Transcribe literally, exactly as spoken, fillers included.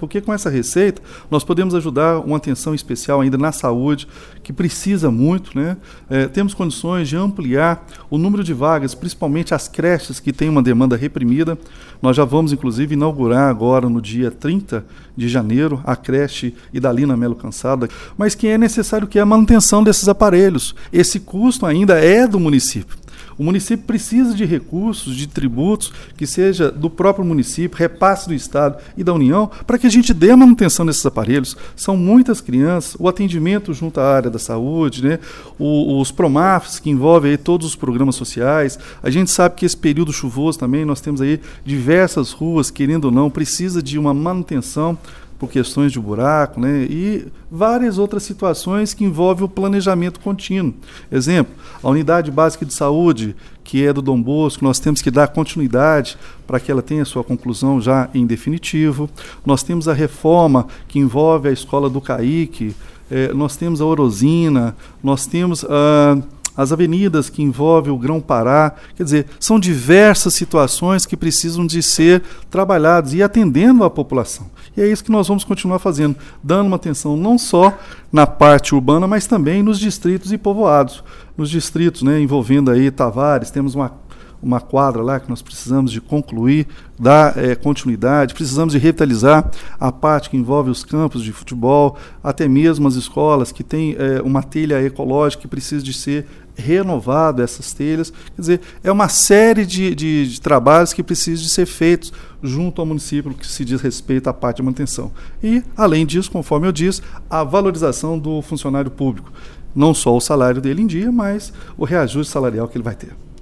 porque com essa receita nós podemos ajudar uma atenção especial ainda na saúde, que precisa muito, né? É, temos condições de ampliar o número de vagas, principalmente as creches que têm uma demanda reprimida. Nós já vamos, inclusive, inaugurar agora no dia trinta de janeiro a creche Idalina Melo Cansada, mas que é necessário que a manutenção desses aparelhos. Esse custo ainda é do município. O município precisa de recursos, de tributos, que seja do próprio município, repasse do Estado e da União, para que a gente dê a manutenção desses aparelhos. São muitas crianças, o atendimento junto à área da saúde, né? o, os Promafs, que envolvem aí todos os programas sociais. A gente sabe que esse período chuvoso também, nós temos aí diversas ruas, querendo ou não, precisa de uma manutenção por questões de buraco, né, e várias outras situações que envolvem o planejamento contínuo. Exemplo, a unidade básica de saúde, que é do Dom Bosco, nós temos que dar continuidade para que ela tenha sua conclusão já em definitivo. Nós temos a reforma que envolve a escola do Caique, eh, nós temos a Orosina, nós temos a... as avenidas que envolvem o Grão-Pará, quer dizer, são diversas situações que precisam de ser trabalhadas e atendendo a população. E é isso que nós vamos continuar fazendo, dando uma atenção não só na parte urbana, mas também nos distritos e povoados. Nos distritos, né, envolvendo aí Tavares, temos uma uma quadra lá que nós precisamos de concluir, dar é, continuidade, precisamos de revitalizar a parte que envolve os campos de futebol, até mesmo as escolas que têm é, uma telha ecológica que precisa de ser renovado essas telhas. Quer dizer, é uma série de, de, de trabalhos que precisam de ser feitos junto ao município no que se diz respeito à parte de manutenção. E, além disso, conforme eu disse, a valorização do funcionário público. Não só o salário dele em dia, mas o reajuste salarial que ele vai ter.